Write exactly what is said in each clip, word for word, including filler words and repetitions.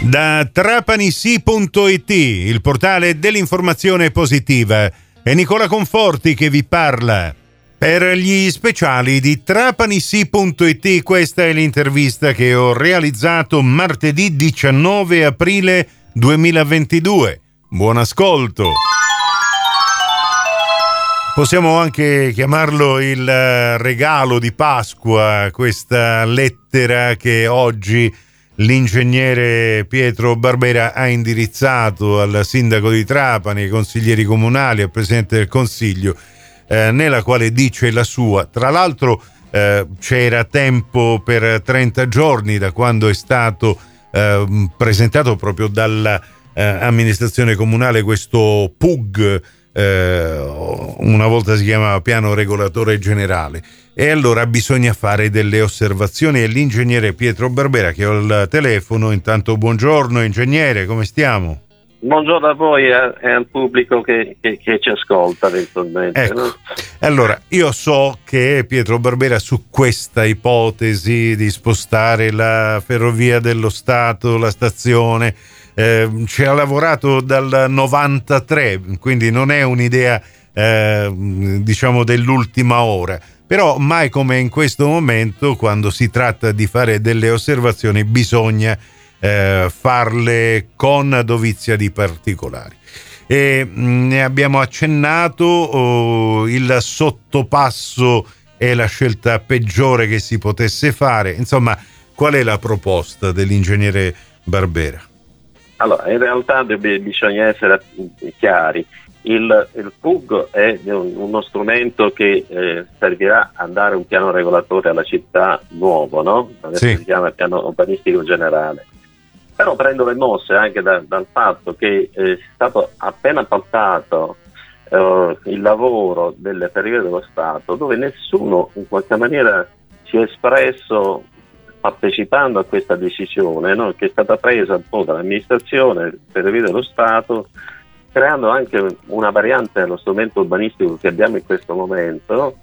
Da trapanisi punto it, il portale dell'informazione positiva, è Nicola Conforti che vi parla. Per gli speciali di trapanisi punto it, questa è l'intervista che ho realizzato martedì diciannove aprile duemilaventidue. Buon ascolto. Possiamo anche chiamarlo il regalo di Pasqua, questa lettera che oggi l'ingegnere Pietro Barbera ha indirizzato al sindaco di Trapani, ai consiglieri comunali, al presidente del consiglio, eh, nella quale dice la sua. Tra l'altro eh, c'era tempo per trenta giorni da quando è stato eh, presentato proprio dall'amministrazione comunale questo P U G, eh, una volta si chiamava piano regolatore generale, e allora bisogna fare delle osservazioni. E l'ingegnere Pietro Barbera che ho al telefono. Intanto buongiorno ingegnere, come stiamo? Buongiorno a voi e al pubblico che, che, che ci ascolta eventualmente. Ecco. No? Allora, io so che Pietro Barbera su questa ipotesi di spostare la Ferrovia dello Stato, la stazione, eh, ci ha lavorato dal novantatré, quindi non è un'idea eh, diciamo dell'ultima ora. Però mai come in questo momento, quando si tratta di fare delle osservazioni, bisogna eh, farle con dovizia di particolari. E mh, ne abbiamo accennato, oh, il sottopasso è la scelta peggiore che si potesse fare. Insomma, qual è la proposta dell'ingegnere Barbera? Allora, in realtà bisogna essere chiari. Il, il P U G è un, uno strumento che eh, servirà a dare un piano regolatore alla città nuovo, no? Adesso sì. Si chiama piano urbanistico generale. Però prendo le mosse anche da, dal fatto che eh, è stato appena appaltato eh, il lavoro delle Ferrovie dello Stato, dove nessuno in qualche maniera si è espresso partecipando a questa decisione, no? Che è stata presa un po' dall'amministrazione, Ferrovie dello Stato, creando anche una variante dello strumento urbanistico che abbiamo in questo momento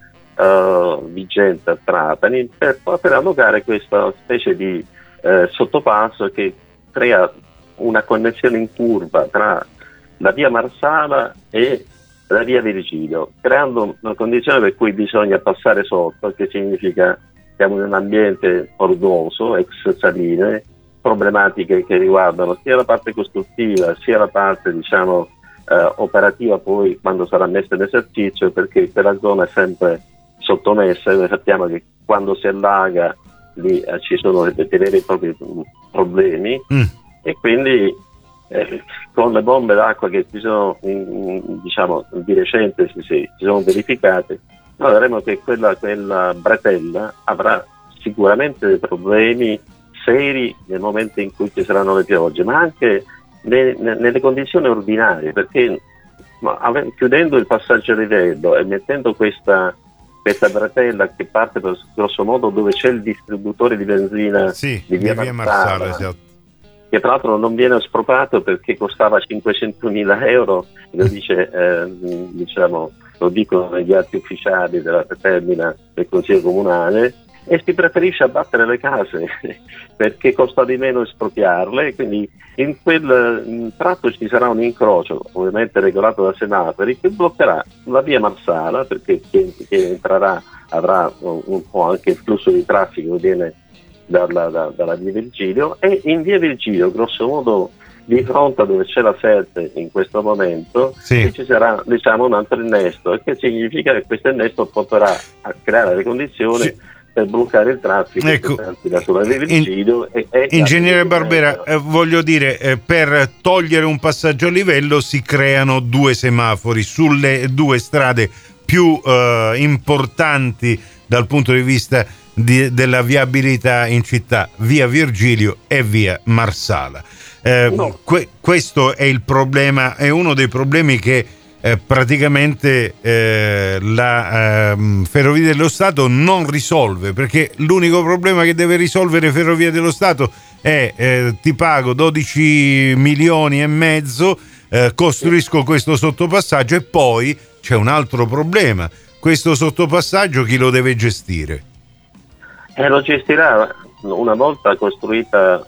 uh, vigente a Trapani, per poter allocare questa specie di uh, sottopasso che crea una connessione in curva tra la via Marsala e la via Virgilio, creando una condizione per cui bisogna passare sotto, che significa siamo in un ambiente orgoso, ex saline, problematiche che riguardano sia la parte costruttiva sia la parte diciamo eh, operativa poi quando sarà messa in esercizio, perché quella zona è sempre sottomessa e noi sappiamo che quando si allaga lì eh, ci sono dei veri e propri problemi mm. e quindi eh, con le bombe d'acqua che ci sono in, in, diciamo di recente si, si, si sono verificate, noi vedremo che quella, quella bretella avrà sicuramente dei problemi seri nel momento in cui ci saranno le piogge, ma anche ne, ne, nelle condizioni ordinarie, perché ma, ave, chiudendo il passaggio a livello e mettendo questa, questa bretella che parte per, grosso modo dove c'è il distributore di benzina sì, di via, via Marsala, Marsala, esatto. Che tra l'altro non viene espropriato perché costava cinquecentomila euro, lo dice eh, diciamo lo dicono negli atti ufficiali della determina del Consiglio Comunale, e si preferisce abbattere le case perché costa di meno espropriarle, quindi in quel tratto ci sarà un incrocio ovviamente regolato da semafori che bloccherà la via Marsala, perché chi, chi entrerà avrà un po' anche il flusso di traffico che viene dalla, da, dalla via Virgilio, e in via Virgilio grosso modo di fronte a dove c'è la Sette in questo momento sì. ci sarà diciamo un altro innesto, che significa che questo innesto potrà creare le condizioni sì. per bloccare il traffico, ecco, sulla via Virgilio. In, e, e ingegnere Barbera, eh, voglio dire, eh, per togliere un passaggio a livello si creano due semafori sulle due strade più eh, importanti dal punto di vista di, della viabilità in città, via Virgilio e via Marsala. Eh, no. que- questo è il problema, è uno dei problemi che eh, praticamente eh, la eh, Ferrovia dello Stato non risolve, perché l'unico problema che deve risolvere Ferrovia dello Stato è eh, ti pago dodici milioni e mezzo, eh, costruisco questo sottopassaggio, e poi c'è un altro problema: questo sottopassaggio chi lo deve gestire? Eh, lo gestirà una volta costruita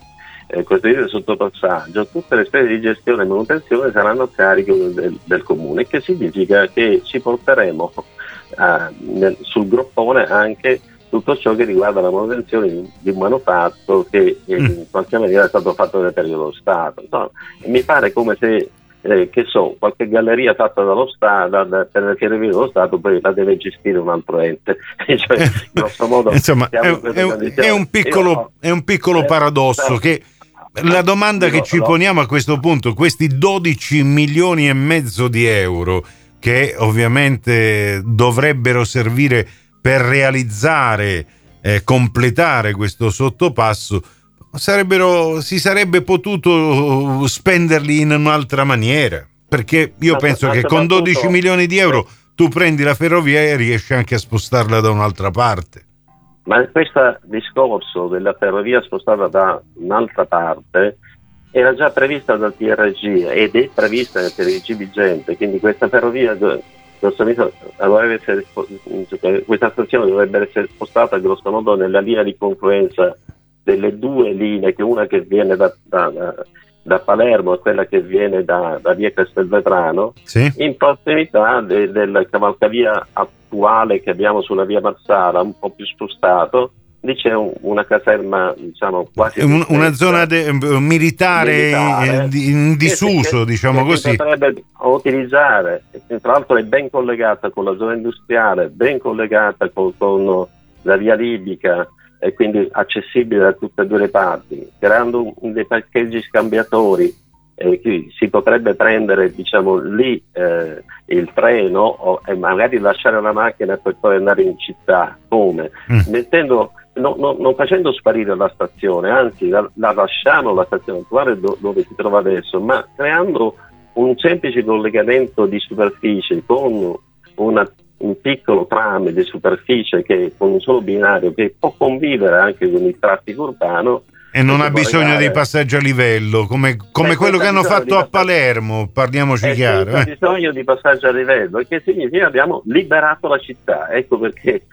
eh, costruite sotto passaggio, tutte le spese di gestione e manutenzione saranno a carico del, del comune, che significa che ci porteremo eh, nel, sul groppone anche tutto ciò che riguarda la manutenzione di, di un manufatto che eh, in qualche maniera è stato fatto nel periodo dello Stato. No, mi pare come se Eh, che so, qualche galleria fatta dallo Stato da, per le ferrovie dello Stato poi la deve gestire un altro ente. Cioè, grosso modo, insomma è, è, un, è un piccolo, Io, è un piccolo eh, paradosso eh, che la domanda che ci poniamo a questo punto, questi dodici milioni e mezzo di euro che ovviamente dovrebbero servire per realizzare, eh, completare questo sottopasso, sarebbero si sarebbe potuto spenderli in un'altra maniera, perché io ma, penso ma che con dodici milioni di euro tu prendi la ferrovia e riesci anche a spostarla da un'altra parte. Ma questo discorso della ferrovia spostata da un'altra parte era già prevista dal T R G ed è prevista nel T R G vigente, quindi questa ferrovia dovrebbe essere, questa stazione dovrebbe essere spostata grosso modo nella linea di confluenza delle due linee, che una che viene da, da, da Palermo e quella che viene da, da via Castelvetrano, sì, in prossimità de, del cavalcavia attuale che abbiamo sulla via Marsala, un po' più spostato. Lì c'è un, una caserma, diciamo, quasi un, una zona de, militare, militare in disuso, che, diciamo che così. Si potrebbe utilizzare, tra l'altro è ben collegata con la zona industriale, ben collegata con, con la via libica, e quindi accessibile da tutte e due le parti, creando un, dei parcheggi scambiatori. Eh, qui si potrebbe prendere, diciamo, lì eh, il treno o, e magari lasciare la macchina per poi andare in città, come? Mm. Mettendo, no, no, non facendo sparire la stazione, anzi la, la lasciamo la stazione attuale do, dove si trova adesso, ma creando un semplice collegamento di superficie con una un piccolo tram di superficie che con un solo binario che può convivere anche con il traffico urbano e non ha bisogno regare... di passaggi a livello come, come eh, quello che hanno fatto a Palermo, parliamoci eh, chiaro. Ha eh. bisogno di passaggio a livello, e che significa che abbiamo liberato la città. Ecco perché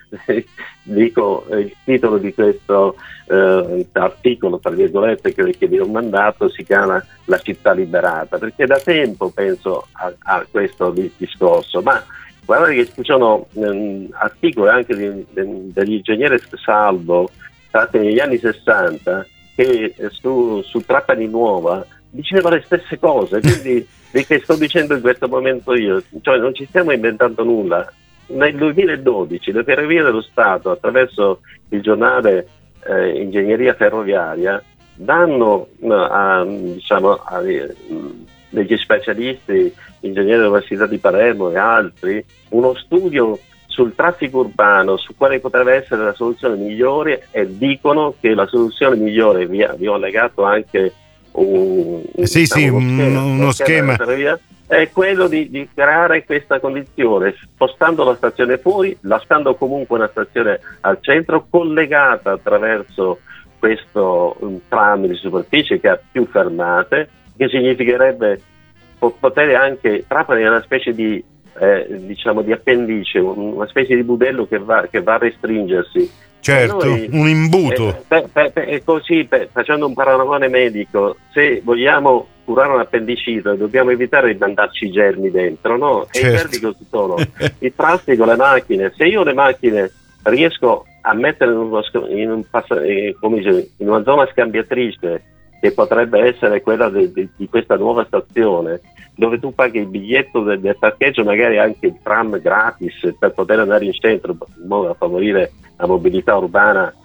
dico il titolo di questo eh, articolo, tra virgolette, che, che vi ho mandato, si chiama La città liberata, perché da tempo penso a, a questo discorso, ma guardate che ci sono ehm, articoli anche di, de, degli ingegneri Salvo fatti negli anni sessanta che eh, su, su Trapani Nuova diceva le stesse cose, quindi di che sto dicendo in questo momento io, cioè non ci stiamo inventando nulla. Nel duemiladodici le Ferrovie dello Stato, attraverso il giornale eh, Ingegneria Ferroviaria, danno a, diciamo, a, degli specialisti, ingegneri dell'Università di Palermo e altri, uno studio sul traffico urbano, su quale potrebbe essere la soluzione migliore, e dicono che la soluzione migliore, vi, vi ho legato anche un, sì, diciamo, sì, uno schema, uno schema. schema è quello di, di creare questa condizione, spostando la stazione fuori, lasciando comunque una stazione al centro, collegata attraverso questo um, tram di superficie che ha più fermate, che significherebbe poter anche Trapani è una specie di eh, diciamo di appendice, una specie di budello che va, che va a restringersi. Certo, noi, un imbuto. E eh, eh, eh, così, eh, facendo un paragone medico, se vogliamo curare un'appendicite dobbiamo evitare di mandarci i germi dentro, no? E certo. I germi cosa sono? Il traffico, le macchine. Se io le macchine riesco a mettere in, uno, in, un, come dice, in una zona scambiatrice, che potrebbe essere quella de, de, di questa nuova stazione, dove tu paghi il biglietto del, del parcheggio, magari anche il tram gratis per poter andare in centro, in modo da favorire la mobilità urbana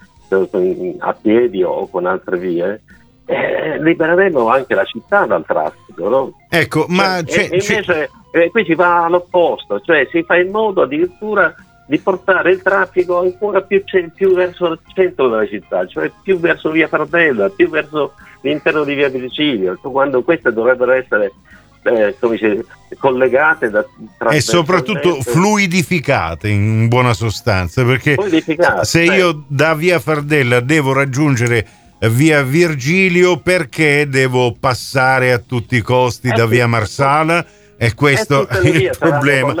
a piedi o con altre vie, eh, libereremo anche la città dal traffico, no? Ecco, ma cioè, c'è, invece c'è... Eh, qui si va all'opposto, cioè si fa in modo addirittura di portare il traffico ancora più, più verso il centro della città, cioè più verso via Fardella, più verso l'interno di via Virgilio, quando queste dovrebbero essere eh, come dice, collegate da, e soprattutto fluidificate in buona sostanza, perché se io da via Fardella devo raggiungere via Virgilio, perché devo passare a tutti i costi da via Marsala, è questo il problema.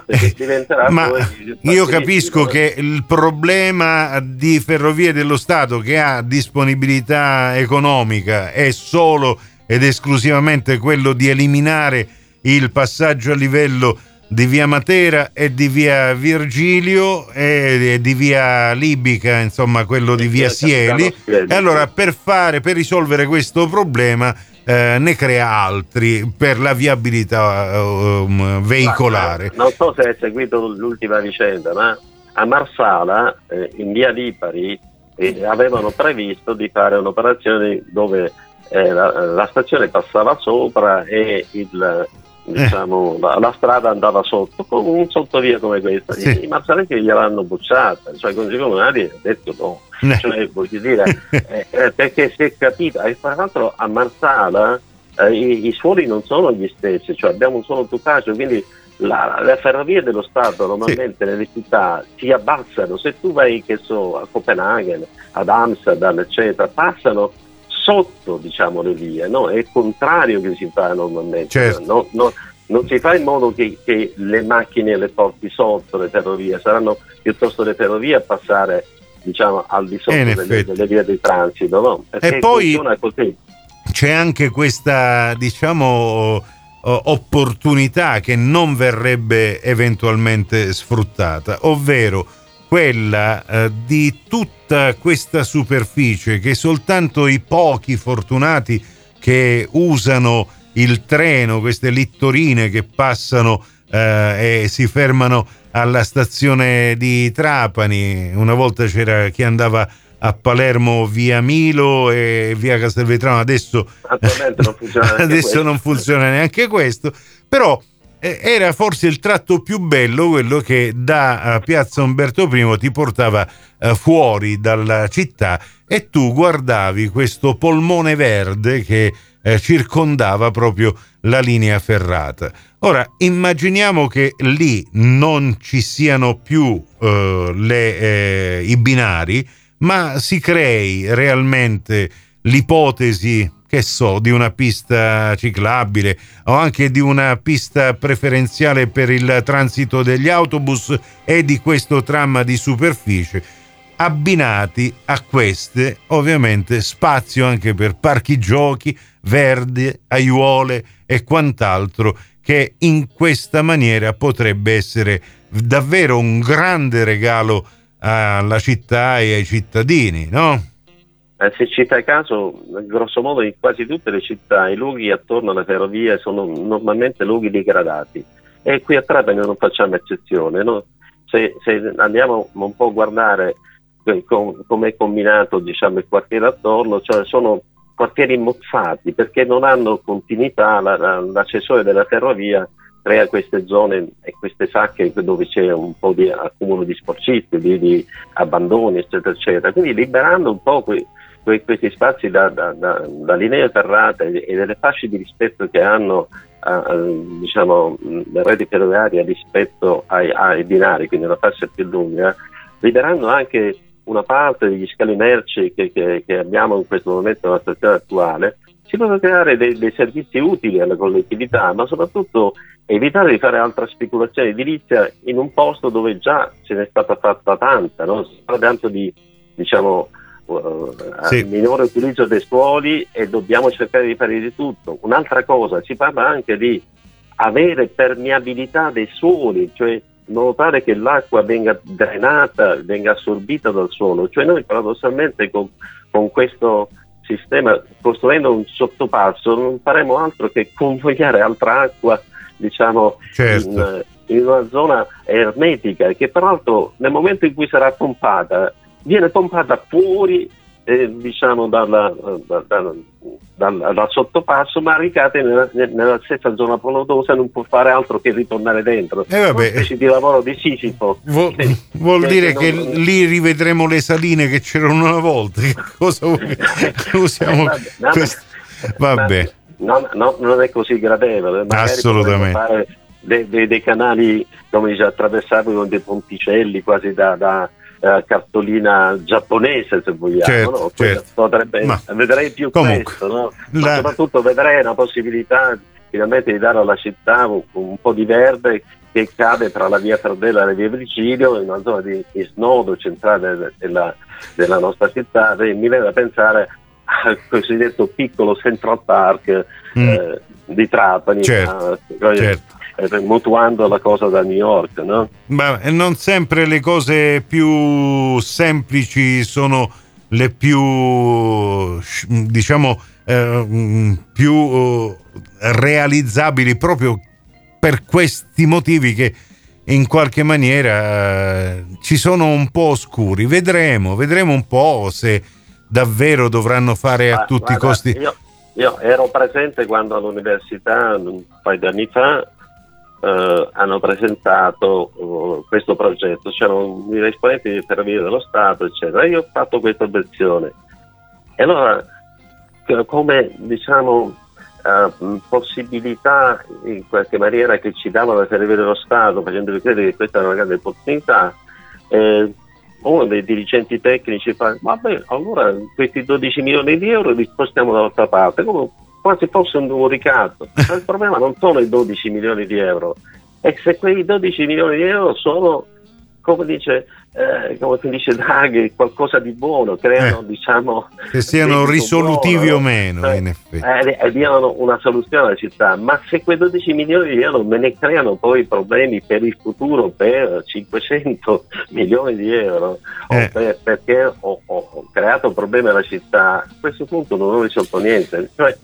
Ma io capisco che il problema di Ferrovie dello Stato, che ha disponibilità economica, è solo ed esclusivamente quello di eliminare il passaggio a livello di via Matera e di via Virgilio e di via Libica, insomma quello di via Sieli. E allora per fare per risolvere questo problema Eh, ne crea altri per la viabilità uh, veicolare. Ma, non so se hai seguito l'ultima vicenda, ma a Marsala, eh, in via Lipari, eh, avevano previsto di fare un'operazione dove eh, la, la stazione passava sopra e il, diciamo, eh. la, la strada andava sotto, con un sottovia come questa. Sì. I marsalensi gliel'hanno bocciata, cioè i consigli comunali hanno detto no. Cioè, voglio dire, eh, eh, perché si è capito, e tra l'altro a Marsala eh, i, i suoli non sono gli stessi, cioè abbiamo un suolo tucaceo, quindi la, le ferrovie dello Stato normalmente sì. nelle città si abbassano. Se tu vai, che so, a Copenaghen, ad Amsterdam, eccetera, passano sotto, diciamo, le vie, no? È il contrario che si fa normalmente. Certo. No, no, non si fa in modo che, che le macchine le porti sotto le ferrovie, saranno piuttosto le ferrovie a passare, diciamo, al di sotto delle, delle vie di transito, no? E poi così. C'è anche questa, diciamo, opportunità che non verrebbe eventualmente sfruttata, ovvero quella eh, di tutta questa superficie che soltanto i pochi fortunati che usano il treno, queste littorine che passano eh, e si fermano alla stazione di Trapani. Una volta c'era chi andava a Palermo via Milo e via Castelvetrano, adesso non funziona adesso non funziona neanche questo, però eh, era forse il tratto più bello, quello che da uh, piazza Umberto I ti portava uh, fuori dalla città e tu guardavi questo polmone verde che eh, circondava proprio la linea ferrata. Ora immaginiamo che lì non ci siano più eh, le, eh, i binari, ma si crei realmente l'ipotesi, che so, di una pista ciclabile o anche di una pista preferenziale per il transito degli autobus e di questo tram di superficie, abbinati a queste ovviamente spazio anche per parchi giochi, verde, aiuole e quant'altro, che in questa maniera potrebbe essere davvero un grande regalo alla città e ai cittadini, no? Eh, se ci fai caso, grosso modo in quasi tutte le città i luoghi attorno alle ferrovie sono normalmente luoghi degradati e qui a Trapani non facciamo eccezione, no? Se, se andiamo un po' a guardare come è combinato, diciamo, il quartiere attorno, cioè sono quartieri mozzati perché non hanno continuità, la, la, l'accessore della ferrovia crea queste zone e queste sacche dove c'è un po' di accumulo di sporcizia, di, di abbandoni, eccetera, eccetera. Quindi liberando un po' que, que, questi spazi da, da, da, da linee ferrate e delle fasce di rispetto che hanno uh, diciamo, le reti ferroviarie rispetto ai, ai binari, quindi una fascia più lunga, liberando anche una parte degli scali merci che, che, che abbiamo in questo momento nella stazione attuale, si possono creare dei, dei servizi utili alla collettività, ma soprattutto evitare di fare altra speculazione edilizia in un posto dove già ce n'è stata fatta tanta, no? Si parla tanto di, diciamo, uh, sì. minore utilizzo dei suoli e dobbiamo cercare di fare di tutto. Un'altra cosa, si parla anche di avere permeabilità dei suoli, cioè in modo tale che l'acqua venga drenata, venga assorbita dal suolo. Cioè noi paradossalmente con, con questo sistema, costruendo un sottopasso, non faremo altro che convogliare altra acqua, diciamo, certo. in, in una zona ermetica, che peraltro nel momento in cui sarà pompata, viene pompata fuori eh, diciamo dalla, da, da, dal, dal sottopasso, ma ricade nella, nella stessa zona polotosa, non può fare altro che ritornare dentro. E eh vabbè, una specie di lavoro di Sisifo. Vuol, che, vuol che, dire che, che non... lì rivedremo le saline che c'erano una volta. Che cosa vuoi? Usiamo vabbè, vabbè, questo... vabbè. No, no, non è così gradevole. Magari assolutamente. Fare dei, dei, dei canali, come dice, attraversabili con dei ponticelli quasi da, da uh, cartolina giapponese, se vogliamo. Certo, no? certo. Potrebbe, ma, vedrei più comunque, questo, no? la... Ma soprattutto vedrei una possibilità finalmente di dare alla città un, un po' di verde che cade tra la via Fardella e la via Virgilio, in una zona di, di snodo centrale della, della nostra città. E mi viene da pensare al cosiddetto piccolo Central Park mm. eh, di Trapani, certo, eh, certo. Eh, mutuando la cosa da New York, no? Ma non sempre le cose più semplici sono le più, diciamo, eh, più realizzabili, proprio per questi motivi che in qualche maniera eh, ci sono un po' oscuri. Vedremo, vedremo un po' se davvero dovranno fare a ah, tutti guarda, i costi. Io, io ero presente quando all'università un paio di anni fa Uh, hanno presentato uh, questo progetto, c'erano i esponenti di Ferrovie dello Stato, eccetera. Io ho fatto questa obiezione. E allora, come diciamo uh, possibilità in qualche maniera che ci davano le Ferrovie dello Stato, facendovi credere che questa era una grande opportunità, eh, uno dei dirigenti tecnici fa: vabbè, allora questi dodici milioni di euro li spostiamo dall'altra parte, come quasi fosse un, un ricatto. Ma il problema non sono i dodici milioni di euro, è se quei dodici milioni di euro sono, come dice eh, come dice Draghi, qualcosa di buono, creano eh, diciamo che siano risolutivi buono, o meno, cioè, in effetti eh, e diano una soluzione alla città. Ma se quei dodici milioni di euro me ne creano poi problemi per il futuro per cinquecento milioni di euro, eh. o per, perché ho, ho, ho creato problemi alla città, a questo punto non ho risolto niente. Cioè,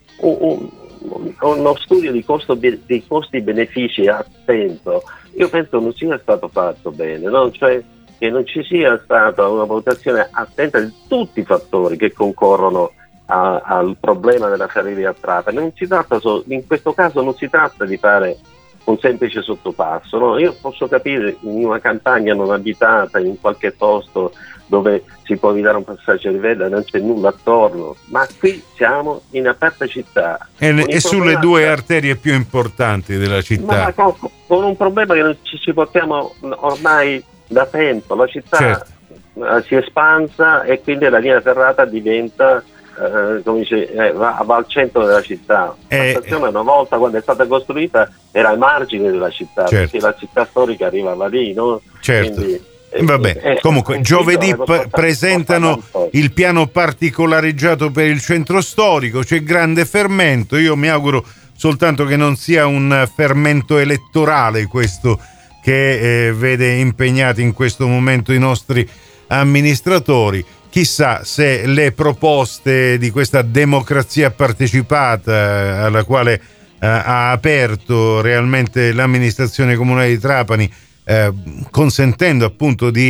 Un, un, uno studio di costo di costi-benefici attento, io penso non sia stato fatto bene, no? Cioè che non ci sia stata una valutazione attenta di tutti i fattori che concorrono a, al problema della ferrovia a Trapani. Non si tratta solo, in questo caso non si tratta di fare un semplice sottopasso, no? Io posso capire in una campagna non abitata, in qualche posto dove si può evitare un passaggio di vela, non c'è nulla attorno, ma qui siamo in aperta città e, e sulle due arterie più importanti della città, ma con, con un problema che non ci, ci portiamo ormai da tempo. La città certo. si è espansa e quindi la linea ferrata diventa eh, come dice, eh, va, va al centro della città. Eh, la stazione una volta, quando è stata costruita, era ai margini della città, certo. perché la città storica arrivava lì, no? Certo. Quindi, Vabbè, eh, comunque giovedì p- presentano il piano particolareggiato per il centro storico, c'è grande fermento. Io mi auguro soltanto che non sia un fermento elettorale questo che eh, vede impegnati in questo momento i nostri amministratori. Chissà se le proposte di questa democrazia partecipata alla quale eh, ha aperto realmente l'amministrazione comunale di Trapani, Eh, consentendo appunto di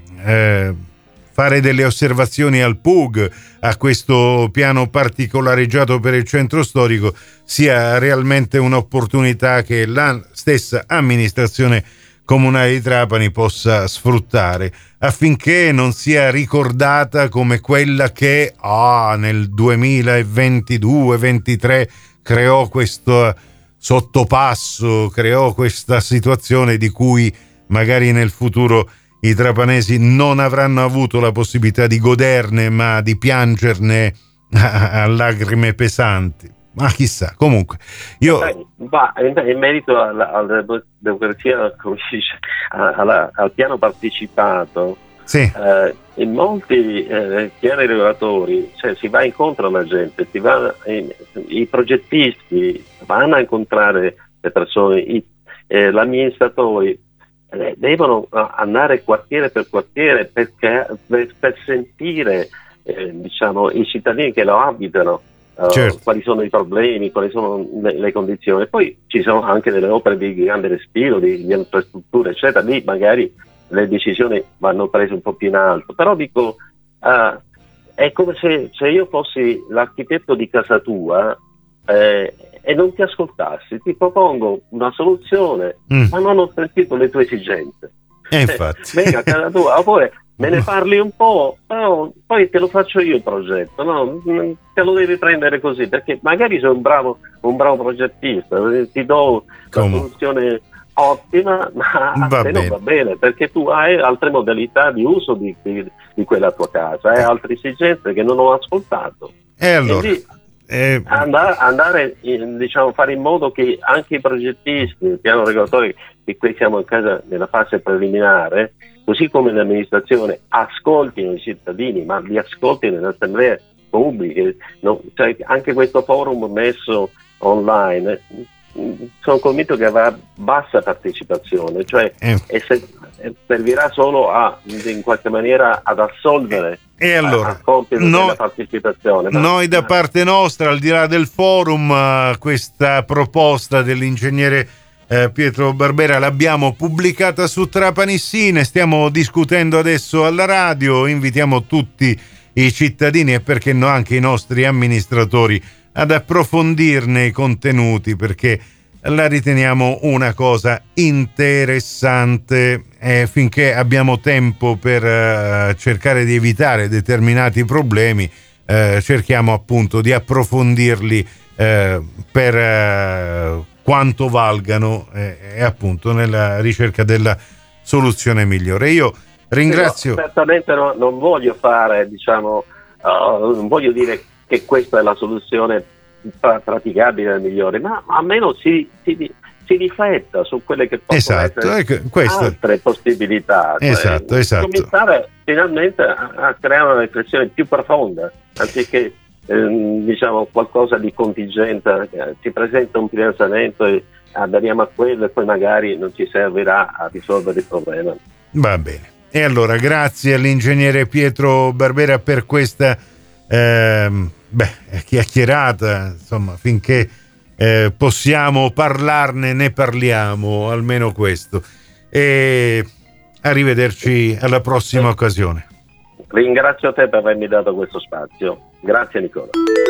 eh, fare delle osservazioni al P U G, a questo piano particolareggiato per il centro storico, sia realmente un'opportunità che la stessa amministrazione comunale di Trapani possa sfruttare, affinché non sia ricordata come quella che ah, nel duemilaventidue ventitré creò questo sottopasso, creò questa situazione di cui magari nel futuro i trapanesi non avranno avuto la possibilità di goderne, ma di piangerne a, a lacrime pesanti. Ma chissà, comunque io va in merito alla, alla democrazia, come si dice, alla, al piano partecipato. Sì. Eh, in molti eh, piani regolatori, cioè, si va incontro alla gente, si va in, i progettisti vanno a incontrare le persone, i, eh, gli amministratori eh, devono andare quartiere per quartiere perché, per, per sentire eh, diciamo, i cittadini che lo abitano, uh, certo. quali sono i problemi, quali sono le, le condizioni. Poi ci sono anche delle opere di grande respiro, di, di infrastrutture, eccetera, lì magari le decisioni vanno prese un po' più in alto, però dico uh, è come se, se io fossi l'architetto di casa tua eh, e non ti ascoltassi, ti propongo una soluzione mm. ma non ho sentito le tue esigenze, e infatti venga a casa tua, oppure me ne parli un po', però poi te lo faccio io il progetto, no? Te lo devi prendere così, perché magari sei un bravo, un bravo progettista, ti do la soluzione ottima, ma a te non va bene, perché tu hai altre modalità di uso di, di, di quella tua casa, hai altre esigenze che non ho ascoltato. E allora, e lì, Eh, andare, andare in, diciamo, fare in modo che anche i progettisti, il piano regolatore, di cui siamo in casa nella fase preliminare, così come l'amministrazione, ascoltino i cittadini, ma li ascoltino nelle assemblee pubbliche. No? Cioè, anche questo forum messo online, sono convinto che avrà bassa partecipazione, cioè eh. e se, servirà solo a, in qualche maniera, ad assolvere e allora, a, a compito no, della partecipazione. Noi da parte nostra, al di là del forum, uh, questa proposta dell'ingegnere uh, Pietro Barbera l'abbiamo pubblicata su Trapani Sì, ne stiamo discutendo adesso alla radio, invitiamo tutti i cittadini e perché no anche i nostri amministratori ad approfondirne i contenuti, perché la riteniamo una cosa interessante e finché abbiamo tempo per uh, cercare di evitare determinati problemi, uh, cerchiamo appunto di approfondirli uh, per uh, quanto valgano e, e appunto nella ricerca della soluzione migliore. Io ringrazio. No, certamente no, non voglio fare, diciamo, uh, non voglio dire che questa è la soluzione praticabile e migliore, ma almeno si, si, si rifletta su quelle che possono esatto, essere ecco, altre possibilità. Esatto, cioè, esatto. Cominciare finalmente a, a creare una riflessione più profonda, anziché ehm, diciamo qualcosa di contingente, eh, si presenta un finanziamento e aderiamo a quello e poi magari non ci servirà a risolvere il problema. Va bene. E allora grazie all'ingegnere Pietro Barbera per questa ehm, beh, chiacchierata, insomma, finché eh, possiamo parlarne ne parliamo, almeno questo. E arrivederci alla prossima occasione. Ringrazio te per avermi dato questo spazio. Grazie Nicola.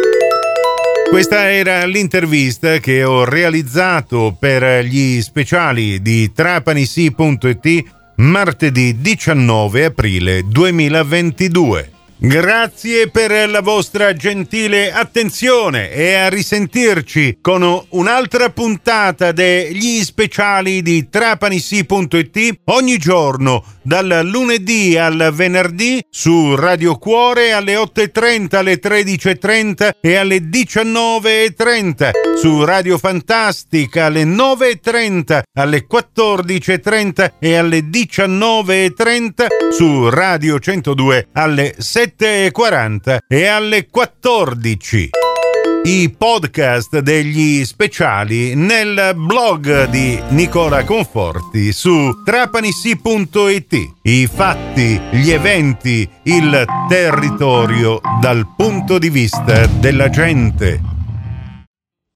Questa era l'intervista che ho realizzato per gli speciali di Trapanisì punto it martedì diciannove aprile duemilaventidue. Grazie per la vostra gentile attenzione e a risentirci con un'altra puntata degli speciali di Trapanisì punto it ogni giorno dal lunedì al venerdì su Radio Cuore alle otto e trenta, alle tredici e trenta e alle diciannove e trenta, su Radio Fantastica alle nove e trenta, alle quattordici e trenta e alle diciannove e trenta, su Radio centodue alle sette e quaranta e alle quattordici. I podcast degli speciali nel blog di Nicola Conforti su Trapanisì punto it. I fatti, gli eventi, il territorio dal punto di vista della gente.